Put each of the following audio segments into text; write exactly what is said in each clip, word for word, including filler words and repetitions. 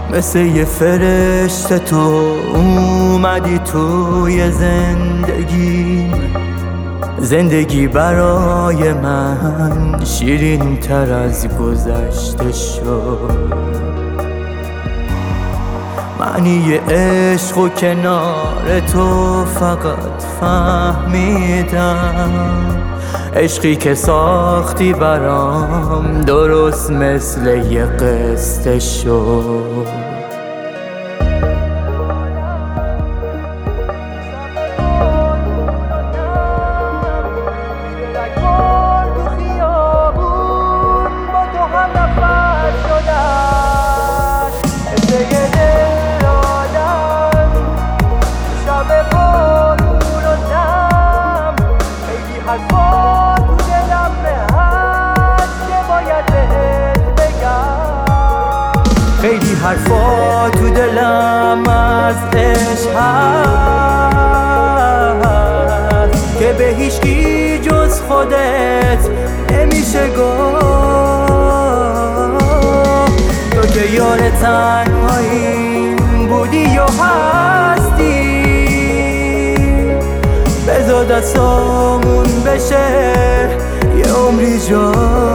مثل یه فرشته تو اومدی توی زندگیم. زندگی برای من شیرین تر از گذشته شد. معنی عشق و کنار تو فقط فهمیدم. عشقی که ساختی برام درست مثل یه قصه شد. خیلی حرفا تو دلم از عشق هست که به هیچکی جز خودت نمیشه گفت. تو که یار تنهایی بودی و هستی، بذار دستامون بشه یه عمری جا.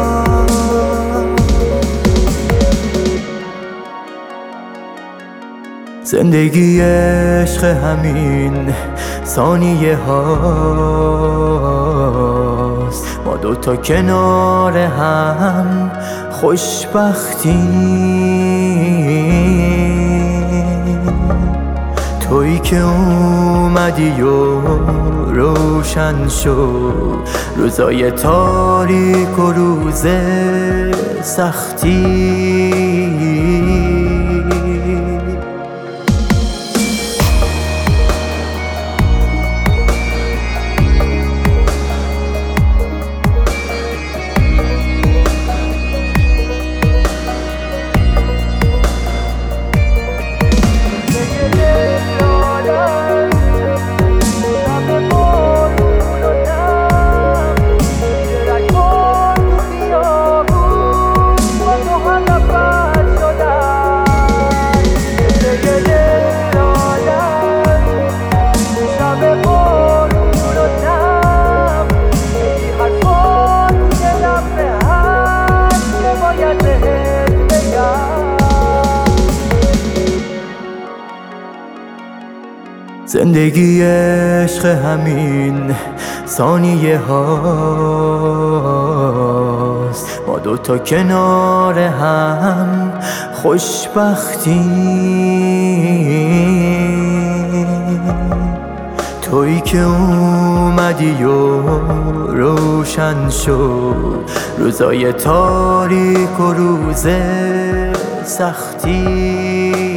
زندگی عشق همین ثانیه هاست. ما دوتا کنار هم خوشبختیم. تویی که اومدی و روشن شد روزای تاریک و روز سختی. زندگی عشق همین ثانیه هاست. ما دوتا کنار هم خوشبختیم. تویی که اومدی و روشن شد روزای تاریک و روز سختی.